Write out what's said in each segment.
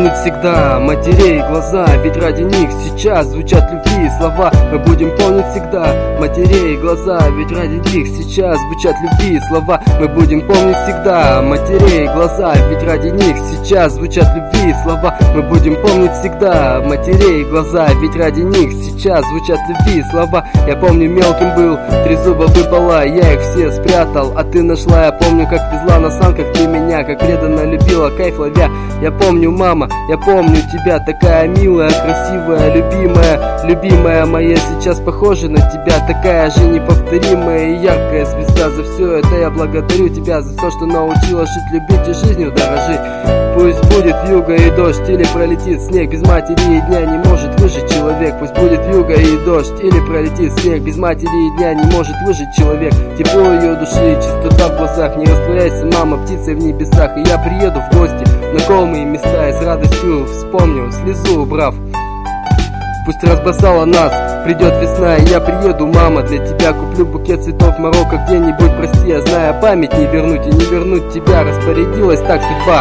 помнить всегда матерей глаза, ведь ради них сейчас звучат любви слова. Мы будем помнить всегда матерей глаза, ведь ради них сейчас звучат любви слова. Мы будем помнить всегда матерей глаза, ведь ради них сейчас звучат любви слова. Мы будем помнить всегда матерей глаза, ведь ради них сейчас звучат любви слова. Я помню, мелким был, 3 зуба выпало, я их все спрятал, а ты нашла. Я помню, как везла на санках ты меня, как преданно любила, кайф ловя. Я помню, мама, я помню тебя, такая милая, красивая, любимая моя, сейчас похожа на тебя, такая же неповторимая и яркая звезда. За все это я благодарю тебя, за то, что научила жить, любить и жизнью дорожить. Пусть будет вьюга и дождь, или пролетит снег, без матери и дня не может выжить человек. Пусть будет вьюга и дождь, или пролетит снег, без матери и дня не может выжить человек. Тепло ее души, чистота в глазах, не растворяйся, мама, птицей в небесах. И я приеду в гости на колмые места и с радостью вспомню, слезу убрав. Пусть разбросала нас, придет весна, и я приеду, мама, для тебя куплю букет цветов Марокко где-нибудь, прости, я знаю, память не вернуть и не вернуть тебя, распорядилась так судьба.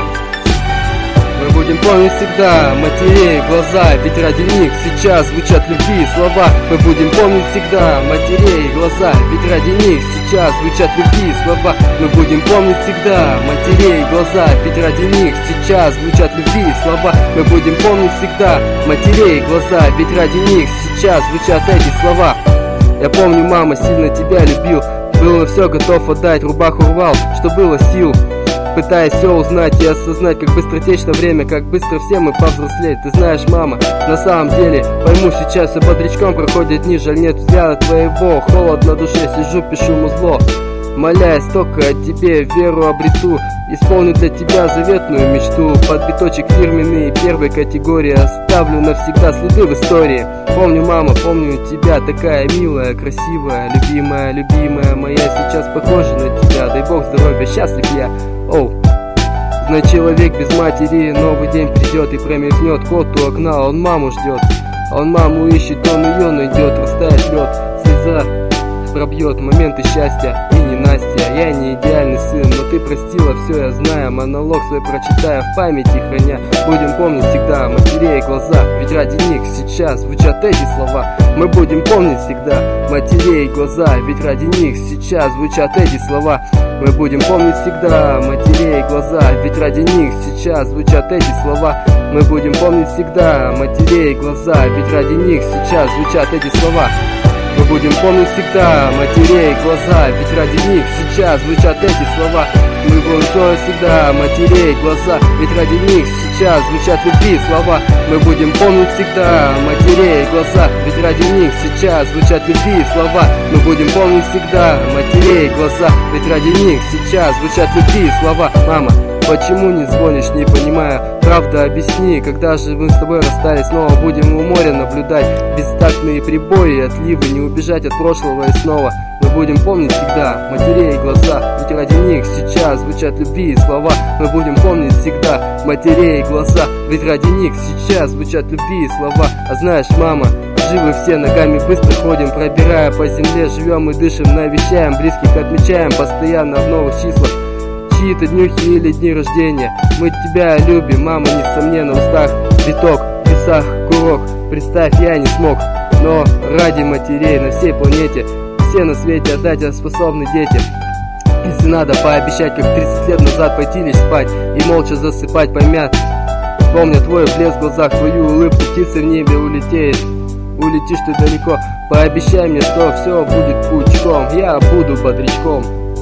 Мы будем помнить всегда матерей глаза, ведь ради них сейчас звучат любви слова. Мы будем помнить всегда матерей глаза, ведь ради них сейчас звучат любви слова. Мы будем помнить всегда матерей глаза, ведь ради них сейчас звучат любви слова. Мы будем помнить всегда матерей глаза, ведь ради них сейчас звучат эти слова. Я помню, мама, сильно тебя любил, был на все готов отдать, рубаху рвал, что было сил, пытаясь все узнать и осознать, как быстротечно время, как быстро все мы повзрослеть. Ты знаешь, мама, на самом деле пойму сейчас, все бодрячком проходят дни, жаль нет взгляда твоего, холод на душе, сижу, пишу музло, молясь только о тебе, веру обрету, исполню для тебя заветную мечту. Под биточек фирменный первой категории оставлю навсегда следы в истории. Помню, мама, помню тебя, такая милая, красивая, любимая моя, сейчас похожа на тебя, дай бог здоровья, счастлив я. Оу, знай, человек без матери, новый день придет и промелькнет кот у окна, он маму ждет, он маму ищет, он ее найдет, растает лед, слеза пробьет моменты счастья и ненастья. Я не идеальный сын, но ты простила, все я знаю, монолог свой прочитая, в памяти храня. Будем помнить всегда матерей глаза, ведь ради них сейчас звучат эти слова. Мы будем помнить всегда матерей глаза, ведь ради них сейчас звучат эти слова. Мы будем помнить всегда матерей глаза, ведь ради них сейчас звучат эти слова. Мы будем помнить всегда матерей глаза, ведь ради них сейчас звучат эти слова. Мы будем помнить всегда матерей глаза, ведь ради них сейчас звучат эти слова. Мы будем помнить всегда матерей глаза, ведь ради них сейчас звучат любви слова. Мы будем помнить всегда матерей глаза, ведь ради них сейчас звучат любви слова. Мы будем помнить всегда матерей глаза, ведь ради них сейчас звучат любви слова. Мама, почему не звонишь, не понимаю, правда объясни, когда же мы с тобой расстались, снова будем у моря наблюдать бестактные прибои, отливы, не убежать от прошлого и снова. Мы будем помнить всегда матерей глаза, ведь ради них сейчас звучат любви и слова. Мы будем помнить всегда матерей глаза, ведь ради них сейчас звучат любви и слова. А знаешь, мама, живы все, ногами быстро ходим, пробирая по земле, живем и дышим, навещаем близких, отмечаем постоянно в новых числах чьи-то днюхи или дни рождения. Мы тебя любим, мама, несомненно, в устах виток, в весах курок. Представь, я не смог, но ради матерей на всей планете все на свете отдать способны дети. Если надо пообещать, как 30 лет назад, пойти лишь спать и молча засыпать, помя, помня твой блеск в глазах, твою улыбку, птицы в небе улетит. Улетишь ты далеко, пообещай мне, что все будет пучком, я буду бодрячком.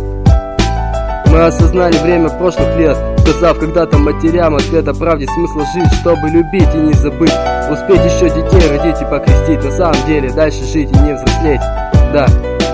Мы осознали время прошлых лет, сказав когда-то матерям ответ о правде, смысла жить, чтобы любить и не забыть, успеть еще детей родить и покрестить, на самом деле дальше жить и не взрослеть, да.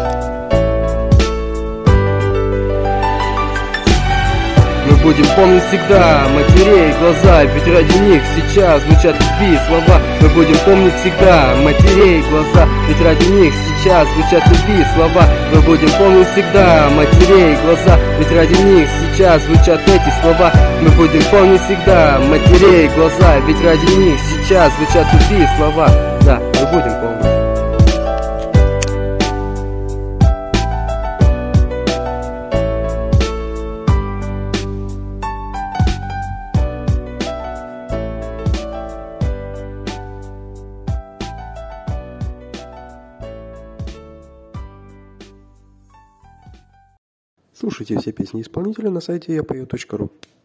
Мы будем помнить всегда матерей глаза, ведь ради них сейчас звучат любви слова. Мы будем помнить всегда матерей глаза, ведь ради них сейчас звучат любви слова. Мы будем помнить всегда матерей глаза, ведь ради них сейчас звучат эти слова. Мы будем помнить всегда матерей глаза, ведь ради них сейчас звучат любви слова. Да, мы будем помнить. Слушайте все песни исполнителя на сайте yapою.ru.